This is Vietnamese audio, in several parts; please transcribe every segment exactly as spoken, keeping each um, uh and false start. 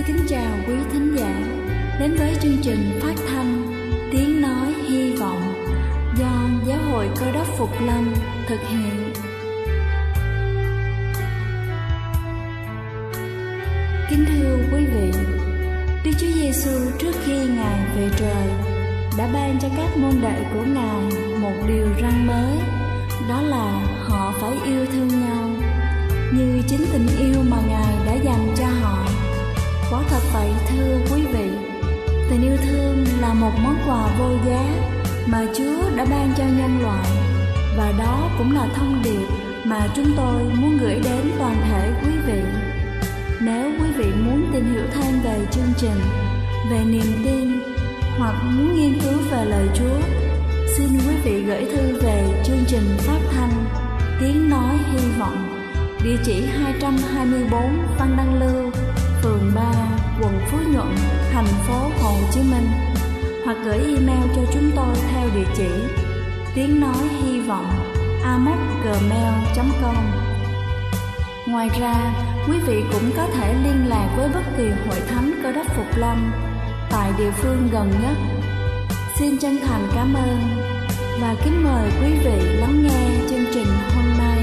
kính chào quý thính giả đến với chương trình phát thanh Tiếng Nói Hy Vọng do Giáo hội Cơ Đốc Phục Lâm thực hiện. Kính thưa quý vị, Đức Chúa Giêsu trước khi Ngài về trời đã ban cho các môn đệ của Ngài một điều răn mới, đó là họ phải yêu thương nhau như chính tình yêu mà Ngài đã dành cho họ. Quả thật vậy thưa quý vị, tình yêu thương là một món quà vô giá mà Chúa đã ban cho nhân loại, và đó cũng là thông điệp mà chúng tôi muốn gửi đến toàn thể quý vị. Nếu quý vị muốn tìm hiểu thêm về chương trình, về niềm tin hoặc muốn nghiên cứu về lời Chúa, xin quý vị gửi thư về chương trình phát thanh Tiếng Nói Hy Vọng, địa chỉ hai trăm hai mươi tư Văn Đăng Lưu, phường ba, quận Phú Nhuận, thành phố Hồ Chí Minh, hoặc gửi email cho chúng tôi theo địa chỉ tiếng nói hy vọng a m o c gmail chấm com. Ngoài ra, quý vị cũng có thể liên lạc với bất kỳ hội thánh Cơ Đốc Phục Lâm tại địa phương gần nhất. Xin chân thành cảm ơn và kính mời quý vị lắng nghe chương trình hôm nay.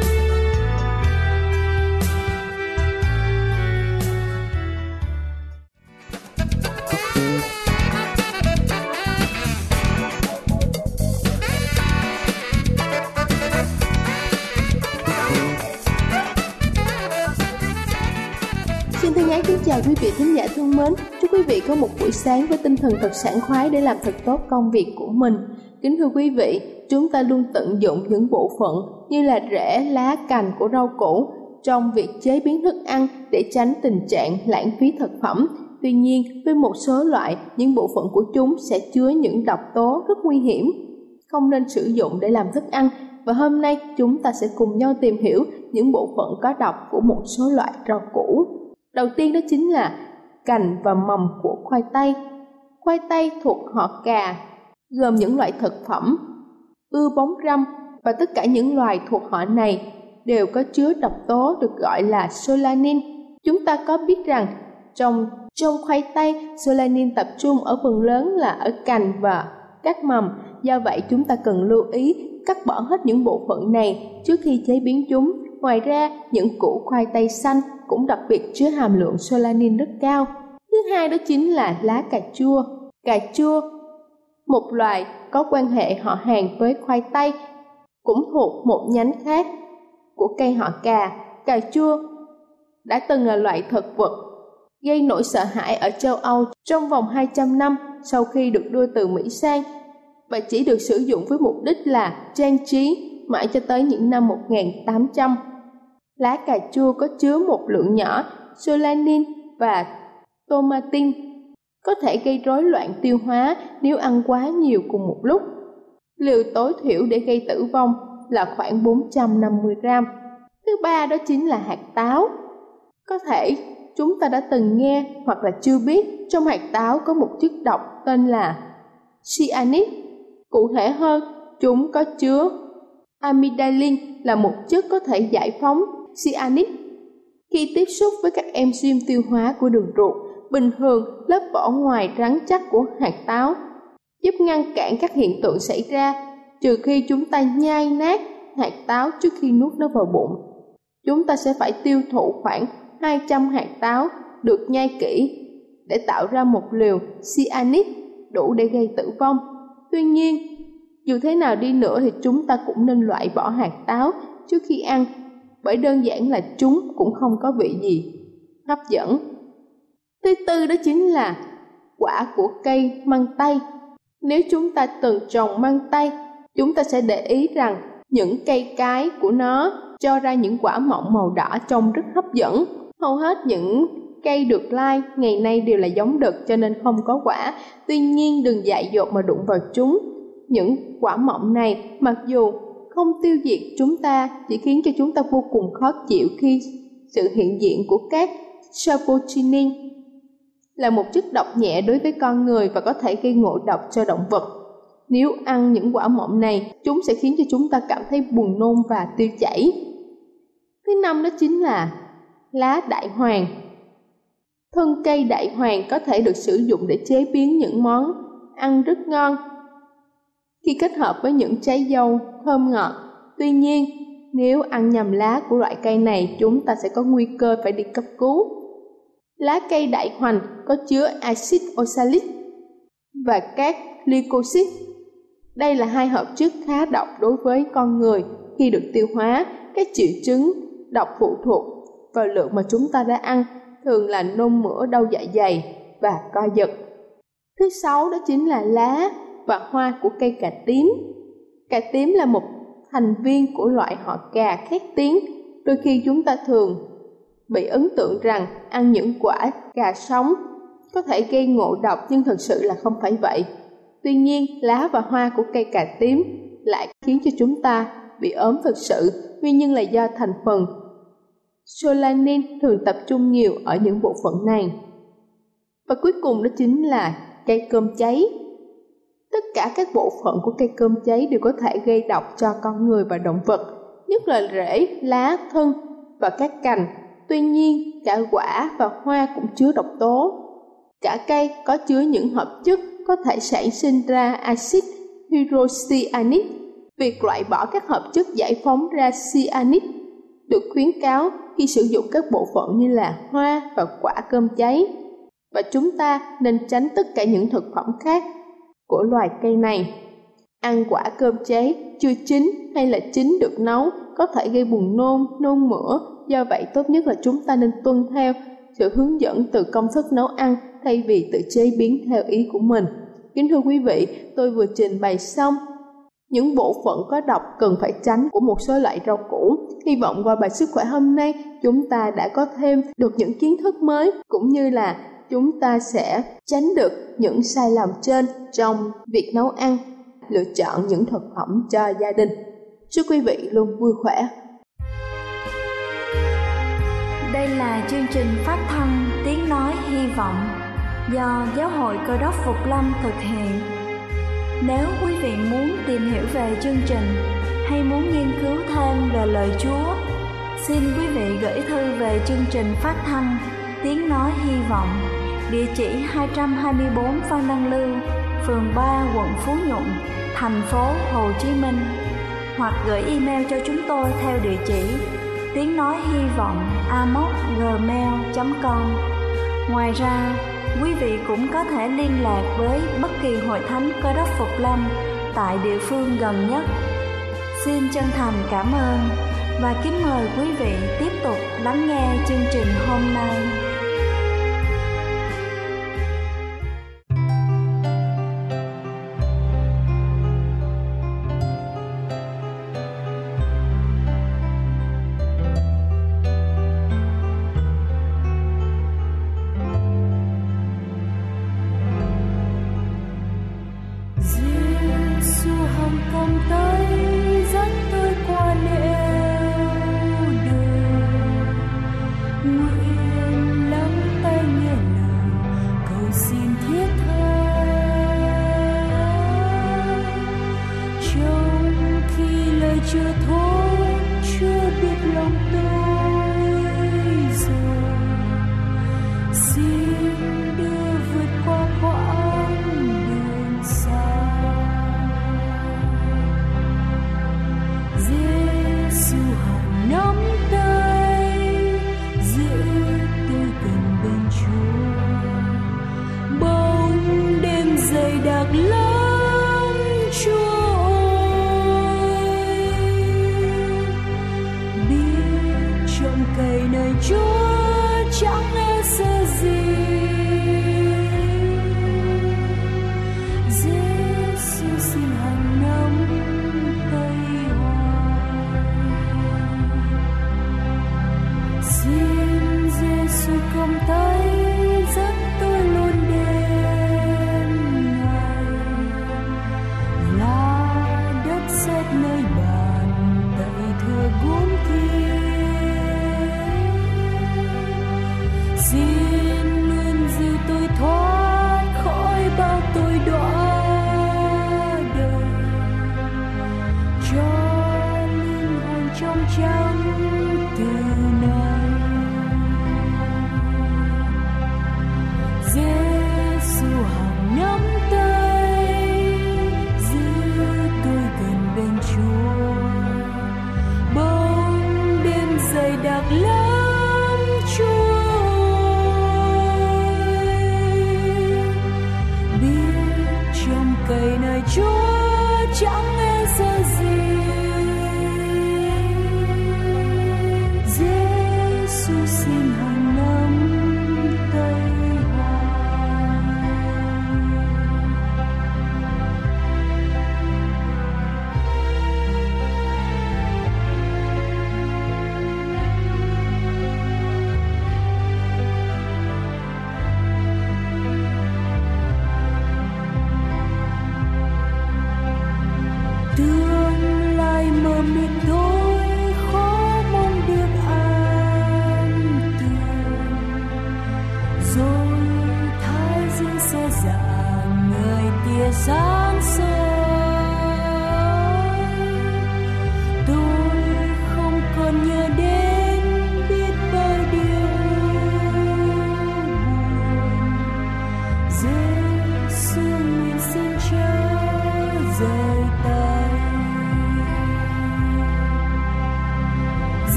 Kính chào quý vị thính giả thương mến, chúc quý vị có một buổi sáng với tinh thần thật sảng khoái để làm thật tốt công việc của mình. Kính thưa quý vị, chúng ta luôn tận dụng những bộ phận như là rễ, lá, cành của rau củ trong việc chế biến thức ăn để tránh tình trạng lãng phí thực phẩm. Tuy nhiên, với một số loại, những bộ phận của chúng sẽ chứa những độc tố rất nguy hiểm, không nên sử dụng để làm thức ăn. Và hôm nay chúng ta sẽ cùng nhau tìm hiểu những bộ phận có độc của một số loại rau củ. Đầu tiên đó chính là cành và mầm của khoai tây. Khoai tây thuộc họ cà, gồm những loại thực phẩm ưa bóng râm, và tất cả những loài thuộc họ này đều có chứa độc tố được gọi là solanin. Chúng ta có biết rằng trong trong khoai tây, solanin tập trung ở phần lớn là ở cành và các mầm. Do vậy chúng ta cần lưu ý cắt bỏ hết những bộ phận này trước khi chế biến chúng. Ngoài ra, những củ khoai tây xanh cũng đặc biệt chứa hàm lượng solanin rất cao. Thứ hai đó chính là lá cà chua. Cà chua, một loài có quan hệ họ hàng với khoai tây, cũng thuộc một nhánh khác của cây họ cà. Cà chua đã từng là loại thực vật gây nỗi sợ hãi ở châu Âu trong vòng hai trăm năm sau khi được đưa từ Mỹ sang, và chỉ được sử dụng với mục đích là trang trí mãi cho tới những năm một nghìn tám trăm. Lá cà chua có chứa một lượng nhỏ solanin và tomatin, có thể gây rối loạn tiêu hóa nếu ăn quá nhiều cùng một lúc. Liều tối thiểu để gây tử vong là khoảng bốn trăm năm mươi gram. Thứ ba đó chính là hạt táo. Có thể chúng ta đã từng nghe hoặc là chưa biết, trong hạt táo có một chất độc tên là cyanide. Cụ thể hơn, chúng có chứa amygdalin là một chất có thể giải phóng cyanide khi tiếp xúc với các enzyme tiêu hóa của đường ruột. Bình thường, lớp vỏ ngoài rắn chắc của hạt táo giúp ngăn cản các hiện tượng xảy ra, trừ khi chúng ta nhai nát hạt táo trước khi nuốt nó vào bụng. Chúng ta sẽ phải tiêu thụ khoảng hai trăm hạt táo được nhai kỹ để tạo ra một liều cyanide đủ để gây tử vong. Tuy nhiên, dù thế nào đi nữa thì chúng ta cũng nên loại bỏ hạt táo trước khi ăn, bởi đơn giản là chúng cũng không có vị gì hấp dẫn. Thứ tư đó chính là quả của cây măng tây. Nếu chúng ta từng trồng măng tây, chúng ta sẽ để ý rằng những cây cái của nó cho ra những quả mọng màu đỏ trông rất hấp dẫn. Hầu hết những cây được lai ngày nay đều là giống đực cho nên không có quả. Tuy nhiên đừng dại dột mà đụng vào chúng. Những quả mọng này mặc dù không tiêu diệt chúng ta, chỉ khiến cho chúng ta vô cùng khó chịu khi sự hiện diện của các saponin, là một chất độc nhẹ đối với con người và có thể gây ngộ độc cho động vật. Nếu ăn những quả mọng này, chúng sẽ khiến cho chúng ta cảm thấy buồn nôn và tiêu chảy. Thứ năm đó chính là lá đại hoàng. Thân cây đại hoàng có thể được sử dụng để chế biến những món ăn rất ngon khi kết hợp với những trái dâu thơm ngọt. Tuy nhiên, nếu ăn nhầm lá của loại cây này, chúng ta sẽ có nguy cơ phải đi cấp cứu. Lá cây đại hoành có chứa axit oxalic và các glycosid. Đây là hai hợp chất khá độc đối với con người. Khi được tiêu hóa, các triệu chứng độc phụ thuộc vào lượng mà chúng ta đã ăn, thường là nôn mửa, đau dạ dày và co giật. Thứ sáu đó chính là lá và hoa của cây cà tím. Cà tím là một thành viên của loại họ cà khét tiếng. Đôi khi chúng ta thường bị ấn tượng rằng ăn những quả cà sống có thể gây ngộ độc, nhưng thực sự là không phải vậy. Tuy nhiên, lá và hoa của cây cà tím lại khiến cho chúng ta bị ốm thực sự. Nguyên nhân là do thành phần solanin thường tập trung nhiều ở những bộ phận này. Và cuối cùng đó chính là cây cơm cháy. Tất cả các bộ phận của cây cơm cháy đều có thể gây độc cho con người và động vật, nhất là rễ, lá, thân và các cành. Tuy nhiên, cả quả và hoa cũng chứa độc tố. Cả cây có chứa những hợp chất có thể sản sinh ra axit hydrocyanuric. Việc loại bỏ các hợp chất giải phóng ra cyanide được khuyến cáo khi sử dụng các bộ phận như là hoa và quả cơm cháy. Và chúng ta nên tránh tất cả những thực phẩm khác của loài cây này. Ăn quả cơm cháy chưa chín hay là chín được nấu có thể gây buồn nôn, nôn mửa. Do vậy tốt nhất là chúng ta nên tuân theo sự hướng dẫn từ công thức nấu ăn thay vì tự chế biến theo ý của mình. Kính thưa quý vị, tôi vừa trình bày xong những bộ phận có độc cần phải tránh của một số loại rau củ. Hy vọng qua bài sức khỏe hôm nay chúng ta đã có thêm được những kiến thức mới, cũng như là chúng ta sẽ tránh được những sai lầm trên trong việc nấu ăn, lựa chọn những thực phẩm cho gia đình. Chúc quý vị luôn vui khỏe. Đây là chương trình phát thanh Tiếng Nói Hy Vọng do Giáo hội Cơ đốc Phục Lâm thực hiện. Nếu quý vị muốn tìm hiểu về chương trình hay muốn nghiên cứu thêm về lời Chúa, xin quý vị gửi thư về chương trình phát thanh Tiếng Nói Hy Vọng, địa chỉ hai trăm hai mươi bốn Phan Đăng Lưu, phường ba, quận Phú Nhuận, thành phố Hồ Chí Minh, hoặc gửi email cho chúng tôi theo địa chỉ tiếng nói hy vọng a m o s gmail chấm com. Ngoài ra, quý vị cũng có thể liên lạc với bất kỳ hội thánh Cơ đốc Phục Lâm tại địa phương gần nhất. Xin chân thành cảm ơn và kính mời quý vị tiếp tục lắng nghe chương trình hôm nay. Chưa thốt, chưa biết lòng tôi rồi, xin đưa vượt qua quãng đường xa. Giê-xu hằng nắm tay, giữ tôi gần bên Chúa. Bóng đêm dày đặc lắm, Chúa cây này Chúa chẳng e sợ gì. Giê-xu xin hằng nắm tay hoài, xin Giê-xu cầm tay dẫn tôi luôn đến Ngài, là đất sét nơi bàn tay thừa gốm kia. Xin luôn dìu tôi thoát khỏi bao tội đọa đời, cho linh hồn trong trắng từ nay.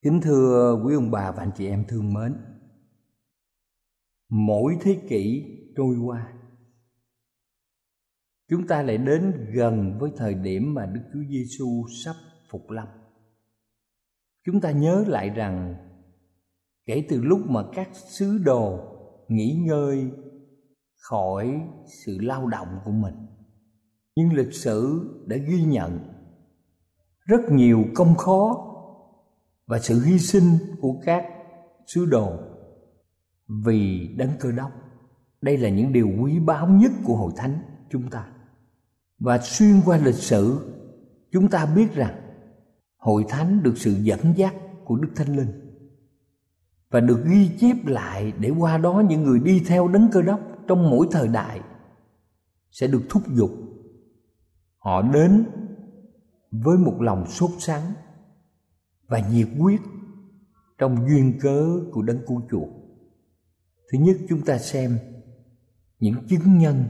Kính thưa quý ông bà và anh chị em thương mến, mỗi thế kỷ trôi qua, chúng ta lại đến gần với thời điểm mà Đức Chúa Giêsu sắp phục lâm. Chúng ta nhớ lại rằng kể từ lúc mà các sứ đồ nghỉ ngơi khỏi sự lao động của mình, nhưng lịch sử đã ghi nhận rất nhiều công khó và sự hy sinh của các sứ đồ vì Đấng Cơ Đốc. Đây là những điều quý báu nhất của Hội Thánh chúng ta. Và xuyên qua lịch sử, chúng ta biết rằng Hội Thánh được sự dẫn dắt của Đức Thánh Linh và được ghi chép lại để qua đó những người đi theo Đấng Cơ Đốc trong mỗi thời đại sẽ được thúc giục. Họ đến với một lòng sốt sắng và nhiệt huyết trong duyên cớ của Đấng Cứu Chuộc. Thứ nhất, chúng ta xem những chứng nhân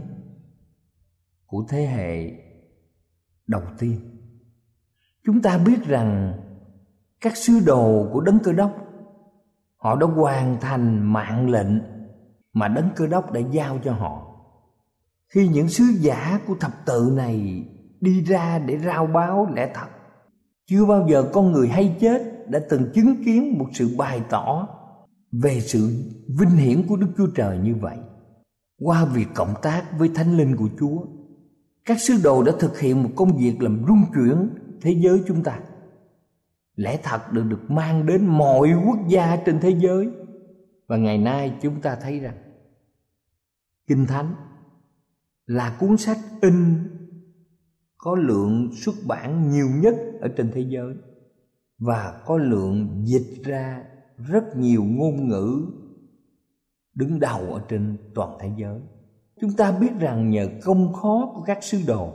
của thế hệ đầu tiên. Chúng ta biết rằng các sứ đồ của Đấng Cơ Đốc, họ đã hoàn thành mạng lệnh mà Đấng Cơ Đốc đã giao cho họ. Khi những sứ giả của thập tự này đi ra để rao báo lẽ thật, chưa bao giờ con người hay chết đã từng chứng kiến một sự bày tỏ về sự vinh hiển của Đức Chúa Trời như vậy. Qua việc cộng tác với Thánh Linh của Chúa, các sứ đồ đã thực hiện một công việc làm rung chuyển thế giới chúng ta. Lẽ thật được được mang đến mọi quốc gia trên thế giới. Và ngày nay chúng ta thấy rằng Kinh Thánh là cuốn sách in có lượng xuất bản nhiều nhất ở trên thế giới và có lượng dịch ra rất nhiều ngôn ngữ đứng đầu ở trên toàn thế giới. Chúng ta biết rằng nhờ công khó của các sứ đồ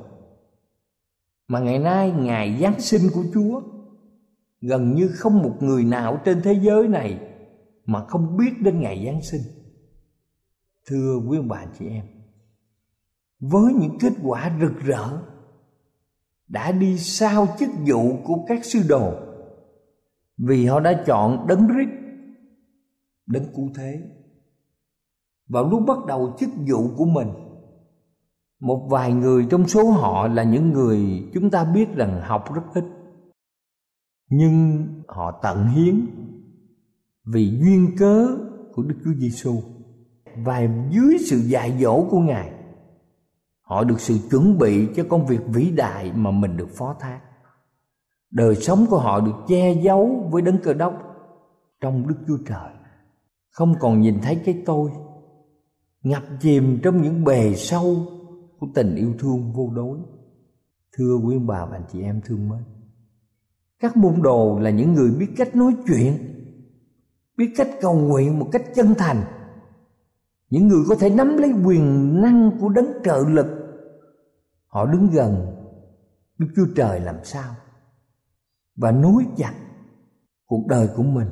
mà ngày nay ngày Giáng sinh của Chúa, gần như không một người nào trên thế giới này mà không biết đến ngày Giáng sinh. Thưa quý ông bà chị em, với những kết quả rực rỡ đã đi sau chức vụ của các sứ đồ, vì họ đã chọn Đấng Christ, Đấng Cứu Thế. Vào lúc bắt đầu chức vụ của mình, một vài người trong số họ là những người chúng ta biết rằng học rất ít, nhưng họ tận hiến vì duyên cớ của Đức Chúa Giêsu. Và dưới sự dạy dỗ của Ngài, họ được sự chuẩn bị cho công việc vĩ đại mà mình được phó thác. Đời sống của họ được che giấu với Đấng Cơ Đốc trong Đức Chúa Trời, không còn nhìn thấy cái tôi, ngập chìm trong những bề sâu của tình yêu thương vô đối. Thưa quý ông bà và anh chị em thương mến, các môn đồ là những người biết cách nói chuyện, biết cách cầu nguyện một cách chân thành, những người có thể nắm lấy quyền năng của Đấng trợ lực. Họ đứng gần Đức Chúa Trời làm sao và nối chặt cuộc đời của mình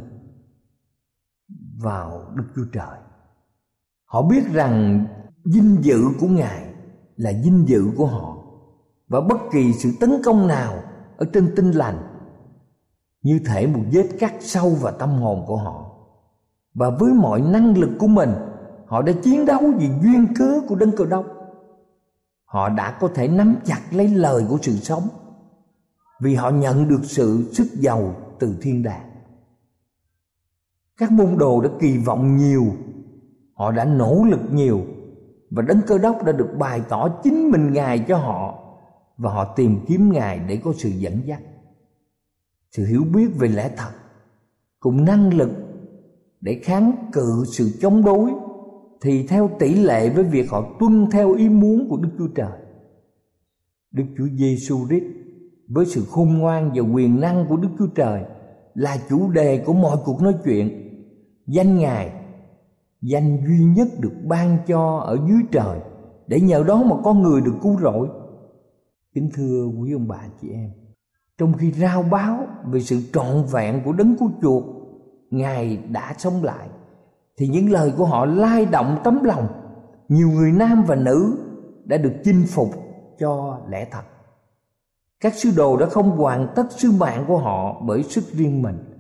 vào Đức Chúa Trời. Họ biết rằng vinh dự của Ngài là vinh dự của họ, và bất kỳ sự tấn công nào ở trên Tin Lành như thể một vết cắt sâu vào tâm hồn của họ. Và với mọi năng lực của mình, họ đã chiến đấu vì duyên cớ của Đấng Cơ Đốc. Họ đã có thể nắm chặt lấy lời của sự sống, vì họ nhận được sự sức giàu từ thiên đàng. Các môn đồ đã kỳ vọng nhiều, họ đã nỗ lực nhiều, và Đấng Cơ Đốc đã được bày tỏ chính mình Ngài cho họ, và họ tìm kiếm Ngài để có sự dẫn dắt, sự hiểu biết về lẽ thật, cùng năng lực để kháng cự sự chống đối, thì theo tỷ lệ với việc họ tuân theo ý muốn của Đức Chúa Trời. Đức Chúa Giêsu Christ với sự khôn ngoan và quyền năng của Đức Chúa Trời là chủ đề của mọi cuộc nói chuyện. Danh Ngài, danh duy nhất được ban cho ở dưới trời, để nhờ đó mà con người được cứu rỗi. Kính thưa quý ông bà chị em, trong khi rao báo về sự trọn vẹn của Đấng Cứu Chuộc, Ngài đã sống lại, thì những lời của họ lay động tấm lòng nhiều người nam và nữ đã được chinh phục cho lẽ thật. Các sứ đồ đã không hoàn tất sứ mạng của họ bởi sức riêng mình,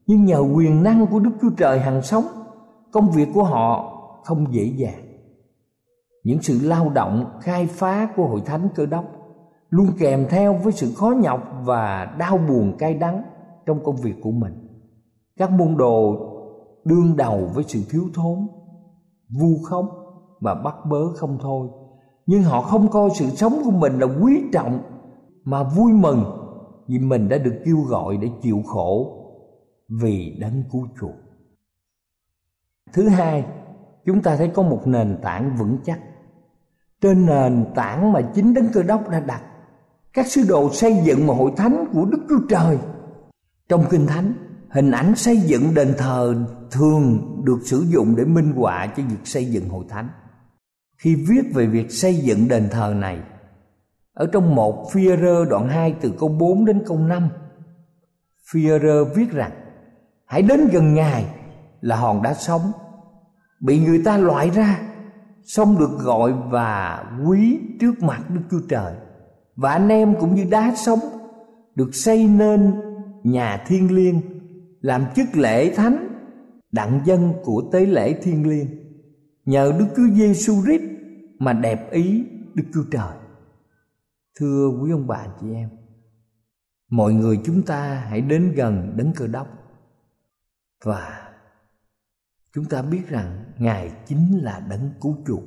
Nhưng nhờ quyền năng của Đức Chúa Trời hằng sống, công việc của họ không dễ dàng. Những sự lao động khai phá của Hội Thánh Cơ Đốc luôn kèm theo với sự khó nhọc và đau buồn cay đắng trong công việc của mình. Các môn đồ đương đầu với sự thiếu thốn, vu khống và bắt bớ không thôi, nhưng họ không coi sự sống của mình là quý trọng, mà vui mừng vì mình đã được kêu gọi để chịu khổ vì Đấng cứu chuộc. Thứ hai, chúng ta thấy có một nền tảng vững chắc. Trên nền tảng mà chính Đấng Cơ Đốc đã đặt, các sứ đồ xây dựng một hội thánh của Đức Chúa Trời. Trong Kinh Thánh, hình ảnh xây dựng đền thờ thường được sử dụng để minh họa cho việc xây dựng hội thánh. Khi viết về việc xây dựng đền thờ này, ở trong một Phi-e-rơ đoạn hai từ câu bốn đến câu năm, Phi-e-rơ viết rằng: hãy đến gần Ngài là hòn đá sống, bị người ta loại ra, xong được gọi và quý trước mặt Đức Chúa Trời. Và anh em cũng như đá sống, được xây nên nhà thiêng liêng, làm chức lễ thánh, đặng dân của tế lễ thiêng liêng, nhờ Đức Chúa Giêsu Christ mà đẹp ý Đức Chúa Trời. Thưa quý ông bà chị em, mọi người chúng ta hãy đến gần Đấng Cơ Đốc, và chúng ta biết rằng Ngài chính là Đấng cứu chuộc.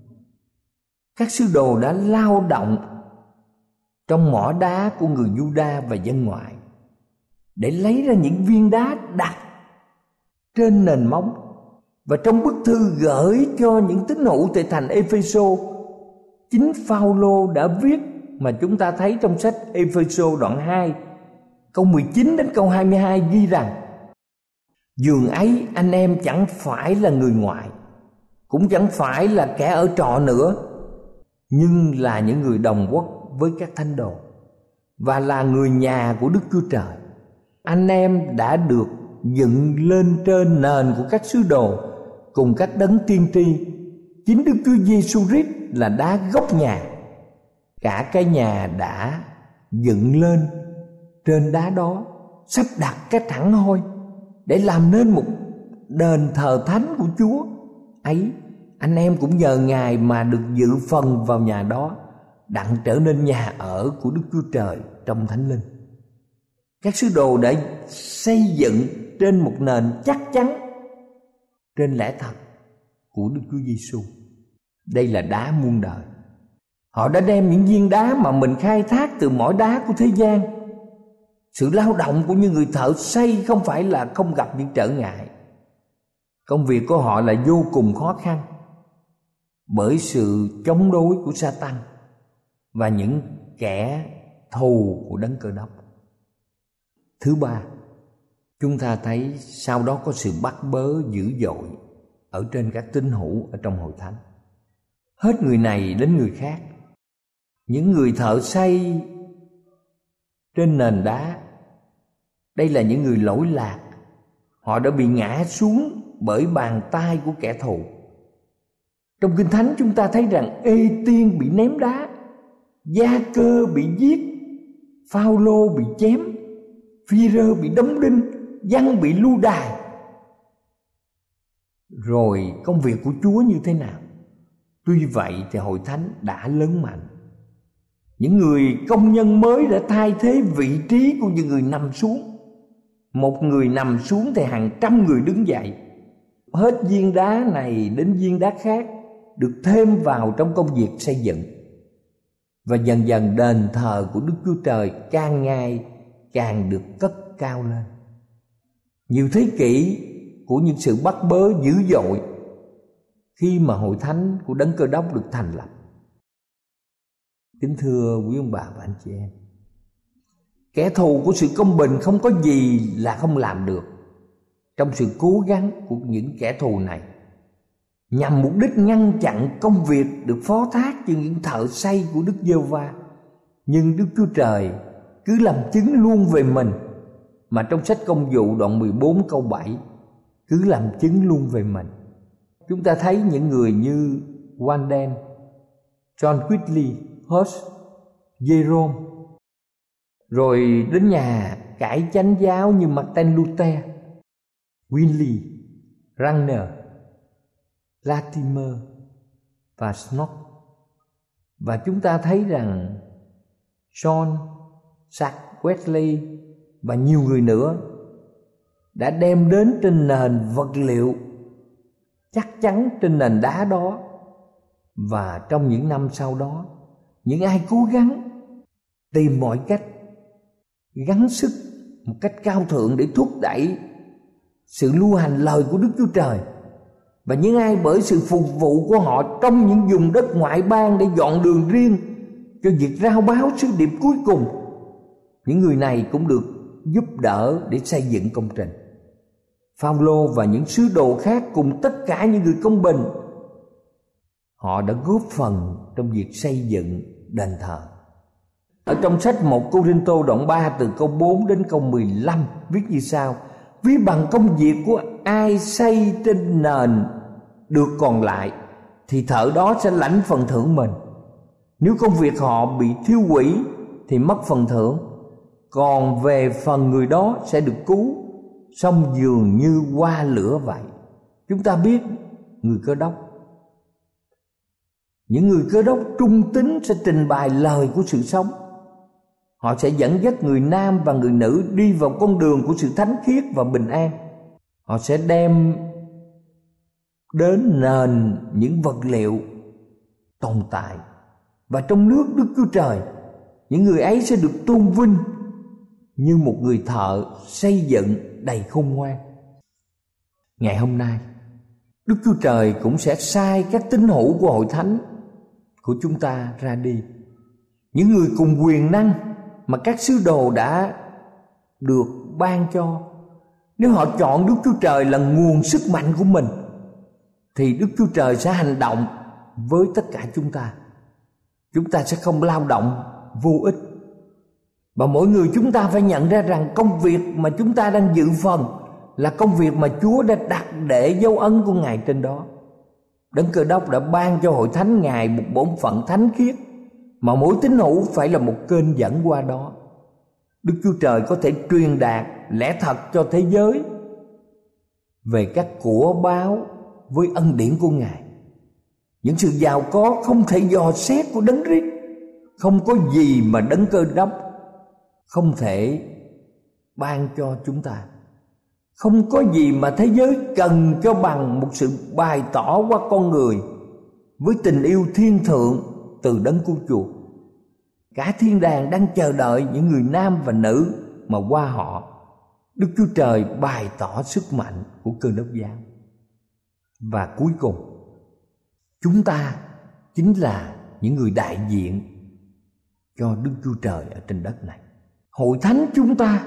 Các sứ đồ đã lao động trong mỏ đá của người Giu-đa và dân ngoại để lấy ra những viên đá đặt trên nền móng. Và trong bức thư gửi cho những tín hữu tại thành Ê-phê-sô, chính Phao-lô đã viết mà chúng ta thấy trong sách Ê-phê-sô đoạn hai câu mười chín đến câu hai mươi hai ghi rằng: dường ấy anh em chẳng phải là người ngoại, cũng chẳng phải là kẻ ở trọ nữa, nhưng là những người đồng quốc với các thánh đồ và là người nhà của Đức Chúa Trời. Anh em đã được dựng lên trên nền của các sứ đồ cùng các đấng tiên tri. Chính Đức Chúa Giêsu Christ là đá gốc nhà. Cả cái nhà đã dựng lên trên đá đó, sắp đặt các thẳng hoi để làm nên một đền thờ thánh của Chúa. Ấy, anh em cũng nhờ Ngài mà được dự phần vào nhà đó, đặng trở nên nhà ở của Đức Chúa Trời trong Thánh Linh. Các sứ đồ đã xây dựng trên một nền chắc chắn, trên lẽ thật của Đức Chúa Giêsu. Đây là đá muôn đời. Họ đã đem những viên đá mà mình khai thác từ mỏ đá của thế gian. Sự lao động của những người thợ xây không phải là không gặp những trở ngại. Công việc của họ là vô cùng khó khăn bởi sự chống đối của Sa-tan và những kẻ thù của Đấng Cơ Đốc. Thứ ba, chúng ta thấy sau đó có sự bắt bớ dữ dội ở trên các tín hữu ở trong hội thánh. Hết người này đến người khác. Những người thợ xây trên nền đá, đây là những người lỗi lạc. Họ đã bị ngã xuống bởi bàn tay của kẻ thù. Trong Kinh Thánh chúng ta thấy rằng Ê-tiên bị ném đá, Gia-cơ bị giết, Phao-lô bị chém, Phi-rơ bị đóng đinh, Giăng bị lưu đày. Rồi công việc của Chúa như thế nào? Tuy vậy thì hội thánh đã lớn mạnh. Những người công nhân mới đã thay thế vị trí của những người nằm xuống. Một người nằm xuống thì hàng trăm người đứng dậy. Hết viên đá này đến viên đá khác được thêm vào trong công việc xây dựng. Và dần dần đền thờ của Đức Chúa Trời càng ngày càng được cất cao lên. Nhiều thế kỷ của những sự bắt bớ dữ dội khi mà hội thánh của Đấng Cơ Đốc được thành lập. Kính thưa quý ông bà và anh chị em, kẻ thù của sự công bình không có gì là không làm được. Trong sự cố gắng của những kẻ thù này nhằm mục đích ngăn chặn công việc được phó thác cho những thợ xây của Đức Giê-hô-va, nhưng Đức Chúa Trời cứ làm chứng luôn về mình, mà trong sách Công vụ đoạn mười bốn câu bảy cứ làm chứng luôn về mình. Chúng ta thấy những người như Walden, John Wesley, Hus, Jerome, rồi đến nhà cải chánh giáo như Martin Luther, Winley, Runner, Latimer và Snock. Và chúng ta thấy rằng John, Jack Wesley và nhiều người nữa đã đem đến trên nền vật liệu chắc chắn trên nền đá đó. Và trong những năm sau đó, những ai cố gắng tìm mọi cách gắng sức một cách cao thượng để thúc đẩy sự lưu hành lời của Đức Chúa Trời, và những ai bởi sự phục vụ của họ trong những vùng đất ngoại bang để dọn đường riêng cho việc rao báo sứ điệp cuối cùng, những người này cũng được giúp đỡ để xây dựng công trình. Phao-lô và những sứ đồ khác cùng tất cả những người công bình, họ đã góp phần trong việc xây dựng đền thờ. Ở trong sách một Cô-rinh-tô đoạn ba từ câu bốn đến câu mười lăm viết như sau: Vì bằng công việc của ai xây trên nền được còn lại thì thợ đó sẽ lãnh phần thưởng mình. Nếu công việc họ bị thiêu hủy thì mất phần thưởng, còn về phần người đó sẽ được cứu, song dường như qua lửa vậy. Chúng ta biết người Cơ Đốc, những người Cơ Đốc trung tín sẽ trình bày lời của sự sống. Họ sẽ dẫn dắt người nam và người nữ đi vào con đường của sự thánh khiết và bình an. Họ sẽ đem đến nền những vật liệu tồn tại, và trong nước Đức Chúa Trời, những người ấy sẽ được tôn vinh như một người thợ xây dựng đầy khôn ngoan. Ngày hôm nay, Đức Chúa Trời cũng sẽ sai các tín hữu của hội thánh của chúng ta ra đi, những người cùng quyền năng mà các sứ đồ đã được ban cho. Nếu họ chọn Đức Chúa Trời là nguồn sức mạnh của mình, thì Đức Chúa Trời sẽ hành động với tất cả chúng ta. Chúng ta sẽ không lao động vô ích. Và mỗi người chúng ta phải nhận ra rằng công việc mà chúng ta đang dự phần là công việc mà Chúa đã đặt để dấu ấn của Ngài trên đó. Đấng Cơ Đốc đã ban cho hội thánh Ngài một bổn phận thánh khiết, mà mỗi tín hữu phải là một kênh dẫn qua đó. Đức Chúa Trời có thể truyền đạt lẽ thật cho thế giới về các của báo với ân điển của Ngài. Những sự giàu có không thể dò xét của Đấng Christ. Không có gì mà Đấng Cơ Đốc không thể ban cho chúng ta. Không có gì mà thế giới cần cho bằng một sự bày tỏ qua con người với tình yêu thiên thượng từ Đấng Cứu Chuộc. Cả thiên đàng đang chờ đợi những người nam và nữ mà qua họ Đức Chúa Trời bày tỏ sức mạnh của Cơ Đốc giáo. Và cuối cùng, chúng ta chính là những người đại diện cho Đức Chúa Trời ở trên đất này. Hội thánh chúng ta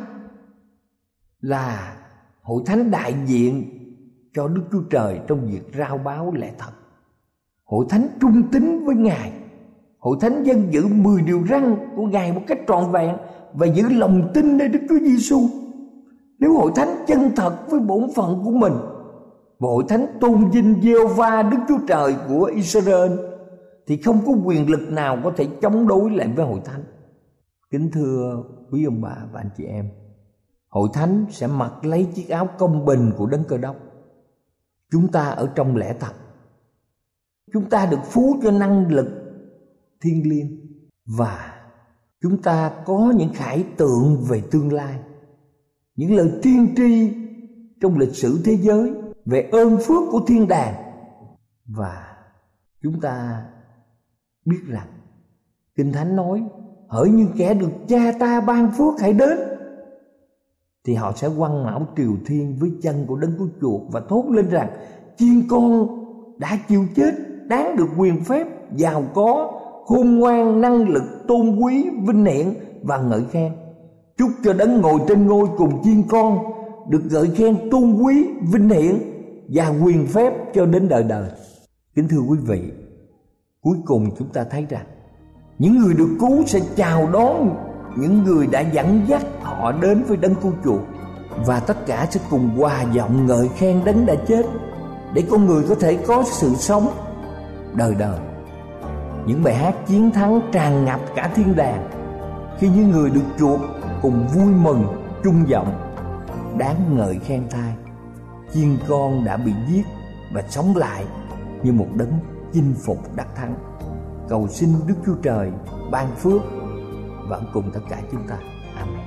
là hội thánh đại diện cho Đức Chúa Trời trong việc rao báo lẽ thật. Hội thánh trung tín với Ngài. Hội thánh dân giữ mười điều răn của Ngài một cách trọn vẹn và giữ lòng tin nơi Đức Chúa Giêsu. Nếu hội thánh chân thật với bổn phận của mình, và hội thánh tôn vinh Giê-hô-va Đức Chúa Trời của Israel, thì không có quyền lực nào có thể chống đối lại với hội thánh. Kính thưa quý ông bà và anh chị em, hội thánh sẽ mặc lấy chiếc áo công bình của Đấng Cơ Đốc. Chúng ta ở trong lẽ thật, chúng ta được phú cho năng lực thiêng liêng, và chúng ta có những khải tượng về tương lai, những lời tiên tri trong lịch sử thế giới về ơn phước của thiên đàng. Và chúng ta biết rằng Kinh Thánh nói: hỡi như kẻ được Cha ta ban phước hãy đến, thì họ sẽ quăng mão triều thiên với chân của Đấng Cứu Chuộc và thốt lên rằng: chiên con đã chịu chết, đáng được quyền phép, giàu có, khôn ngoan, năng lực, tôn quý, vinh hiển và ngợi khen. Chúc cho Đấng ngồi trên ngôi cùng chiên con được ngợi khen, tôn quý, vinh hiển và quyền phép cho đến đời đời. Kính thưa quý vị, cuối cùng chúng ta thấy rằng những người được cứu sẽ chào đón những người đã dẫn dắt họ đến với Đấng Cứu Chuộc, và tất cả sẽ cùng hòa giọng ngợi khen Đấng đã chết, để con người có thể có sự sống đời đời. Những bài hát chiến thắng tràn ngập cả thiên đàng khi những người được chuộc cùng vui mừng chung giọng đáng ngợi khen thay. chiên con đã bị giết và sống lại như một đấng chinh phục đắc thắng. Cầu xin Đức Chúa Trời ban phước và cùng tất cả chúng ta. Amen.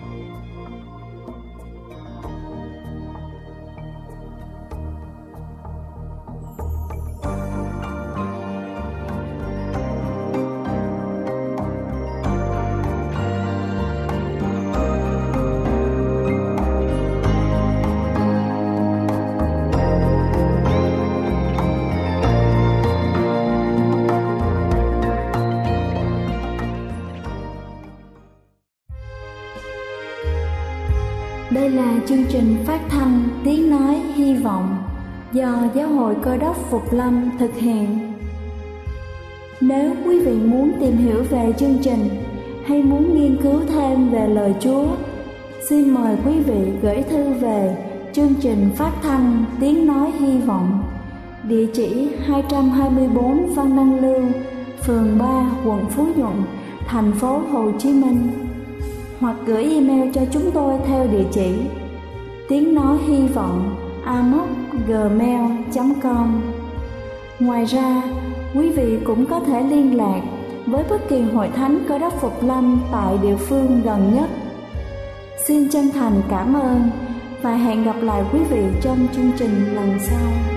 Đây là chương trình phát thanh Tiếng Nói Hy Vọng do Giáo hội Cơ đốc Phục Lâm thực hiện. Nếu quý vị muốn tìm hiểu về chương trình hay muốn nghiên cứu thêm về lời Chúa, xin mời quý vị gửi thư về chương trình phát thanh Tiếng Nói Hy Vọng, địa chỉ hai trăm hai mươi bốn Văn Đăng Lưu, phường ba, quận Phú Nhuận, thành phố Hồ Chí Minh, hoặc gửi email cho chúng tôi theo địa chỉ tiếng nói hy vọng a m o c gmail chấm com. Ngoài ra, quý vị cũng có thể liên lạc với bất kỳ hội thánh Cơ đốc Phục Lâm tại địa phương gần nhất. Xin chân thành cảm ơn và hẹn gặp lại quý vị trong chương trình lần sau.